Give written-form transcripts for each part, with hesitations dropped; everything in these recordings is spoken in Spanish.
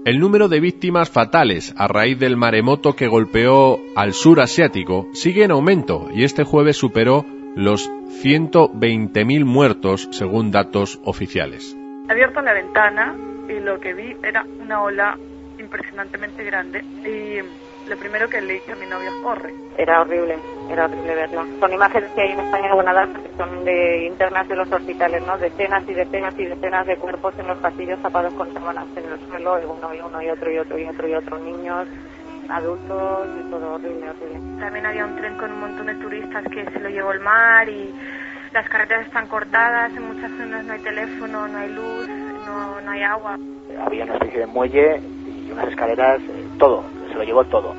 El número de víctimas fatales a raíz del maremoto que golpeó al sur asiático sigue en aumento y este jueves superó los 120.000 muertos según datos oficiales. He abierto la ventana y lo que vi era una ola impresionantemente grande y lo primero que le dije a mi novio es corre. Era horrible verlo. Son imágenes que hay en España que van a dar, que son de internas de los hospitales, ¿no? Decenas y decenas y decenas de cuerpos en los pasillos tapados con sábanas en el suelo, y uno y otro, niños, adultos, y todo horrible. También había un tren con un montón de turistas que se lo llevó el mar y las carreteras están cortadas, en muchas zonas no hay teléfono, no hay luz, no hay agua. Había una especie de muelle y unas escaleras, todo, se lo llevó todo.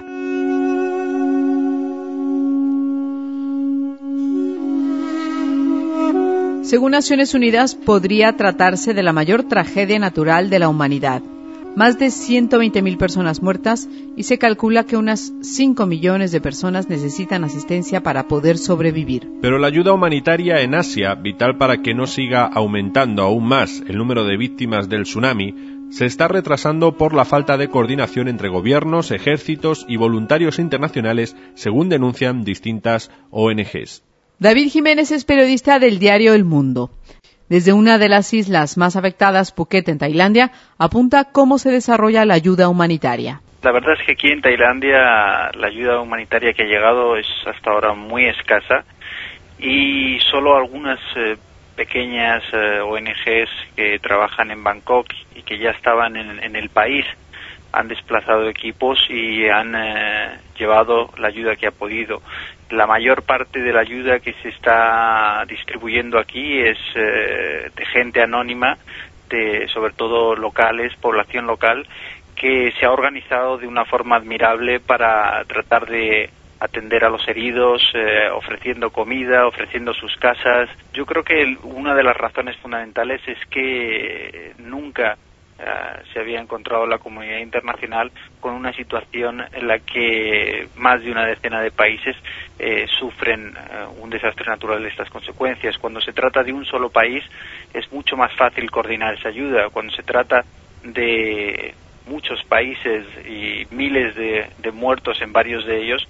Según Naciones Unidas, podría tratarse de la mayor tragedia natural de la humanidad. Más de 120.000 personas muertas y se calcula que unas 5 millones de personas necesitan asistencia para poder sobrevivir. Pero la ayuda humanitaria en Asia, vital para que no siga aumentando aún más el número de víctimas del tsunami, se está retrasando por la falta de coordinación entre gobiernos, ejércitos y voluntarios internacionales, según denuncian distintas ONGs. David Jiménez es periodista del diario El Mundo. Desde una de las islas más afectadas, Phuket, en Tailandia, apunta cómo se desarrolla la ayuda humanitaria. La verdad es que aquí en Tailandia la ayuda humanitaria que ha llegado es hasta ahora muy escasa y solo algunas pequeñas ONGs que trabajan en Bangkok y que ya estaban en el país han desplazado equipos y han llevado la ayuda que ha podido. La mayor parte de la ayuda que se está distribuyendo aquí es de gente anónima, sobre todo locales, población local, que se ha organizado de una forma admirable para tratar de atender a los heridos, ofreciendo comida, ofreciendo sus casas. Yo creo que una de las razones fundamentales es que nunca se había encontrado la comunidad internacional con una situación en la que más de una decena de países sufren un desastre natural de estas consecuencias. Cuando se trata de un solo país es mucho más fácil coordinar esa ayuda. Cuando se trata de muchos países y miles de muertos en varios de ellos,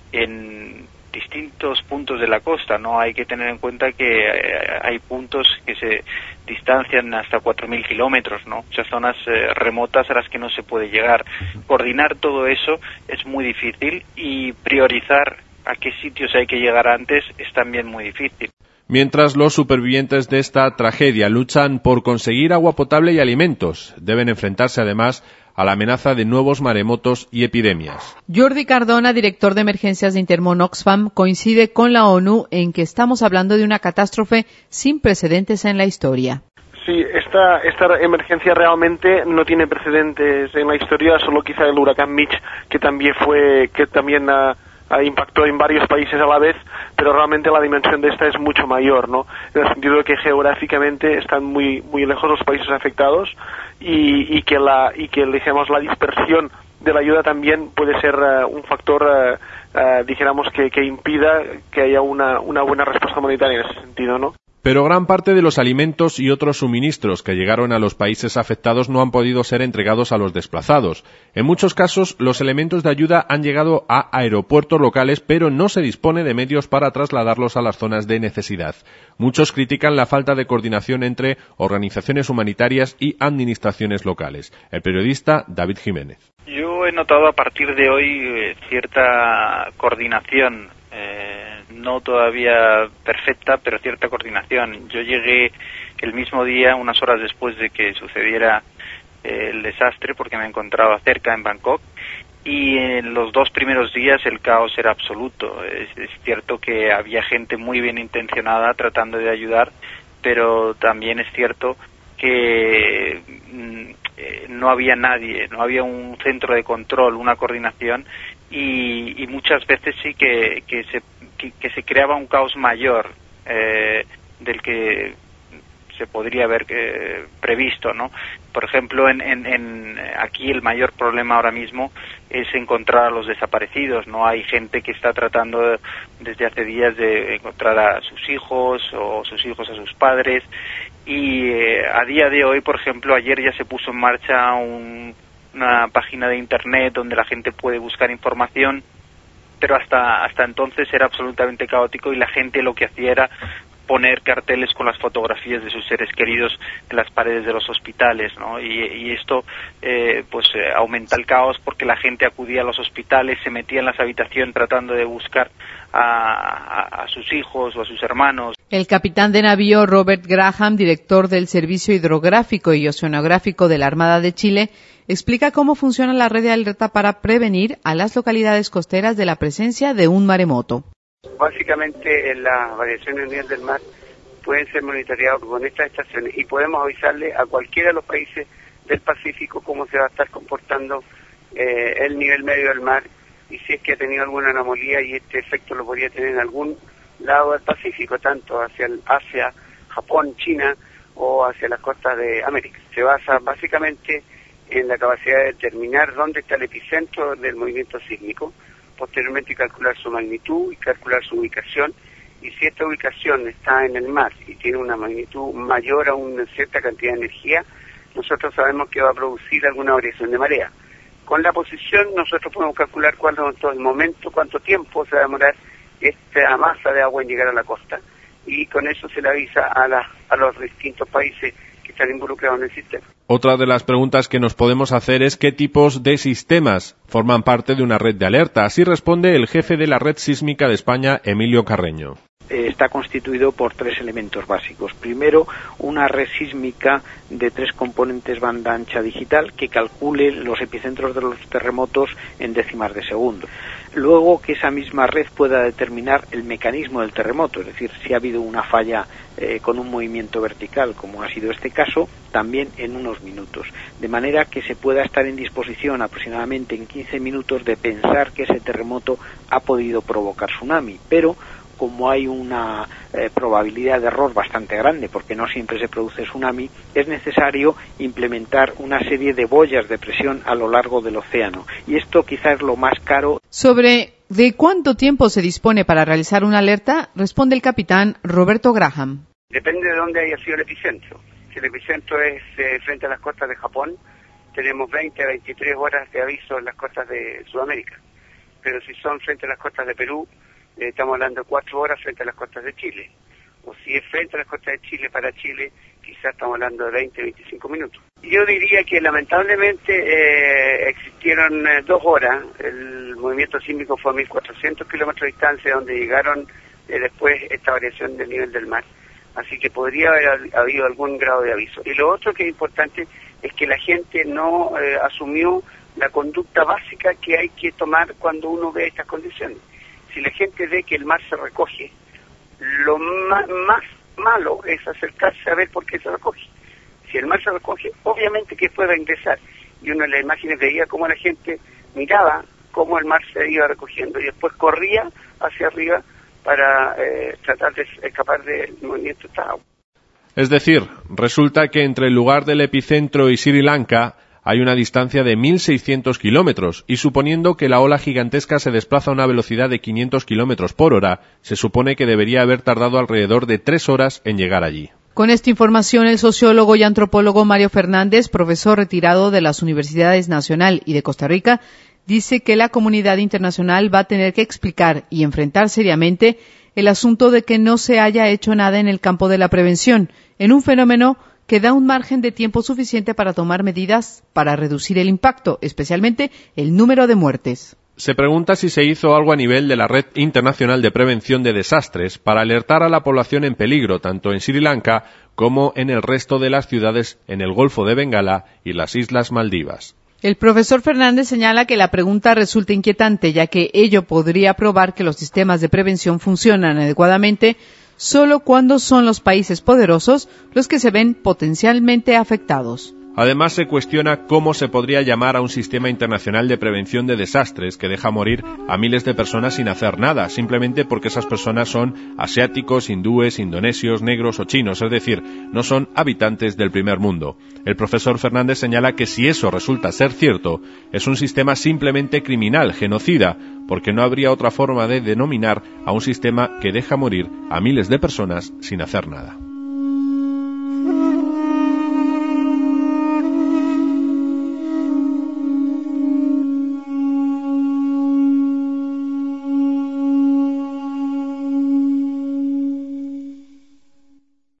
en distintos puntos de la costa, ¿no? Hay que tener en cuenta que hay puntos que se distancian hasta 4.000 kilómetros, ¿no? Muchas zonas remotas a las que no se puede llegar. Coordinar todo eso es muy difícil y priorizar a qué sitios hay que llegar antes es también muy difícil. Mientras los supervivientes de esta tragedia luchan por conseguir agua potable y alimentos, deben enfrentarse además a la amenaza de nuevos maremotos y epidemias. Jordi Cardona, director de emergencias de Intermón Oxfam, coincide con la ONU en que estamos hablando de una catástrofe sin precedentes en la historia. Sí, esta emergencia realmente no tiene precedentes en la historia, solo quizá el huracán Mitch, que también impactó en varios países a la vez, pero realmente la dimensión de esta es mucho mayor, ¿no? En el sentido de que geográficamente están muy muy lejos los países afectados y que la dispersión de la ayuda también puede ser un factor dijéramos que impida que haya una buena respuesta humanitaria en ese sentido, ¿no? Pero gran parte de los alimentos y otros suministros que llegaron a los países afectados no han podido ser entregados a los desplazados. En muchos casos, los elementos de ayuda han llegado a aeropuertos locales, pero no se dispone de medios para trasladarlos a las zonas de necesidad. Muchos critican la falta de coordinación entre organizaciones humanitarias y administraciones locales. El periodista David Jiménez. Yo he notado a partir de hoy cierta coordinación, no todavía perfecta, pero cierta coordinación. Yo llegué el mismo día, unas horas después de que sucediera el desastre, porque me encontraba cerca en Bangkok, y en los 2 primeros días el caos era absoluto. Es cierto que había gente muy bien intencionada tratando de ayudar, pero también es cierto que no había nadie, no había un centro de control, una coordinación, y muchas veces sí que se creaba un caos mayor del que se podría haber previsto, ¿no? Por ejemplo, aquí el mayor problema ahora mismo es encontrar a los desaparecidos. No hay gente que está tratando desde hace días de encontrar a sus hijos o sus hijos a sus padres, y a día de hoy, por ejemplo, ayer ya se puso en marcha un una página de internet donde la gente puede buscar información, pero hasta entonces era absolutamente caótico y la gente lo que hacía era poner carteles con las fotografías de sus seres queridos en las paredes de los hospitales, ¿no? Y esto aumenta el caos porque la gente acudía a los hospitales, se metía en las habitaciones tratando de buscar a sus hijos o a sus hermanos. El capitán de navío Robert Graham, director del Servicio Hidrográfico y Oceanográfico de la Armada de Chile, explica cómo funciona la red de alerta para prevenir a las localidades costeras de la presencia de un maremoto. Básicamente, las variaciones a nivel del mar pueden ser monitoreadas con estas estaciones y podemos avisarle a cualquiera de los países del Pacífico cómo se va a estar comportando el nivel medio del mar y si es que ha tenido alguna anomalía, y este efecto lo podría tener en algún lado del Pacífico, tanto hacia Asia, Japón, China o hacia las costas de América. Se basa básicamente en la capacidad de determinar dónde está el epicentro del movimiento sísmico, posteriormente calcular su magnitud y calcular su ubicación, y si esta ubicación está en el mar y tiene una magnitud mayor a una cierta cantidad de energía, nosotros sabemos que va a producir alguna variación de marea. Con la posición nosotros podemos calcular cuánto el momento, cuánto tiempo se va a demorar esta masa de agua en llegar a la costa, y con eso se le avisa a los distintos países que están involucrados en el sistema. Otra de las preguntas que nos podemos hacer es qué tipos de sistemas forman parte de una red de alerta. Así responde el jefe de la Red Sísmica de España, Emilio Carreño. Está constituido por 3 elementos básicos. Primero, una red sísmica de 3 componentes banda ancha digital que calcule los epicentros de los terremotos en décimas de segundo. Luego, que esa misma red pueda determinar el mecanismo del terremoto, es decir, si ha habido una falla con un movimiento vertical, como ha sido este caso, también en unos minutos. De manera que se pueda estar en disposición aproximadamente en 15 minutos de pensar que ese terremoto ha podido provocar tsunami, pero como hay una probabilidad de error bastante grande, porque no siempre se produce tsunami, es necesario implementar una serie de boyas de presión a lo largo del océano. Y esto quizás es lo más caro. Sobre ¿de cuánto tiempo se dispone para realizar una alerta?, responde el capitán Roberto Graham. Depende de dónde haya sido el epicentro. Si el epicentro es frente a las costas de Japón, tenemos 20 a 23 horas de aviso en las costas de Sudamérica. Pero si son frente a las costas de Perú, estamos hablando de 4 horas frente a las costas de Chile. O si es frente a las costas de Chile para Chile, quizás estamos hablando de 20, 25 minutos. Yo diría que lamentablemente existieron 2 horas. El movimiento sísmico fue a 1.400 kilómetros de distancia, donde llegaron después esta variación del nivel del mar. Así que podría haber habido algún grado de aviso. Y lo otro que es importante es que la gente no asumió la conducta básica que hay que tomar cuando uno ve estas condiciones. Si la gente ve que el mar se recoge, lo más malo es acercarse a ver por qué se recoge. Si el mar se recoge, obviamente que pueda ingresar. Y uno en las imágenes veía cómo la gente miraba cómo el mar se iba recogiendo y después corría hacia arriba para tratar de escapar del movimiento de esta agua. Es decir, resulta que entre el lugar del epicentro y Sri Lanka hay una distancia de 1.600 kilómetros, y suponiendo que la ola gigantesca se desplaza a una velocidad de 500 kilómetros por hora, se supone que debería haber tardado alrededor de 3 horas en llegar allí. Con esta información, el sociólogo y antropólogo Mario Fernández, profesor retirado de las Universidades Nacional y de Costa Rica, dice que la comunidad internacional va a tener que explicar y enfrentar seriamente el asunto de que no se haya hecho nada en el campo de la prevención, en un fenómeno que da un margen de tiempo suficiente para tomar medidas para reducir el impacto, especialmente el número de muertes. Se pregunta si se hizo algo a nivel de la Red Internacional de Prevención de Desastres para alertar a la población en peligro, tanto en Sri Lanka como en el resto de las ciudades en el Golfo de Bengala y las Islas Maldivas. El profesor Fernández señala que la pregunta resulta inquietante, ya que ello podría probar que los sistemas de prevención funcionan adecuadamente solo cuando son los países poderosos los que se ven potencialmente afectados. Además, se cuestiona cómo se podría llamar a un sistema internacional de prevención de desastres que deja morir a miles de personas sin hacer nada, simplemente porque esas personas son asiáticos, hindúes, indonesios, negros o chinos, es decir, no son habitantes del primer mundo. El profesor Fernández señala que si eso resulta ser cierto, es un sistema simplemente criminal, genocida, porque no habría otra forma de denominar a un sistema que deja morir a miles de personas sin hacer nada.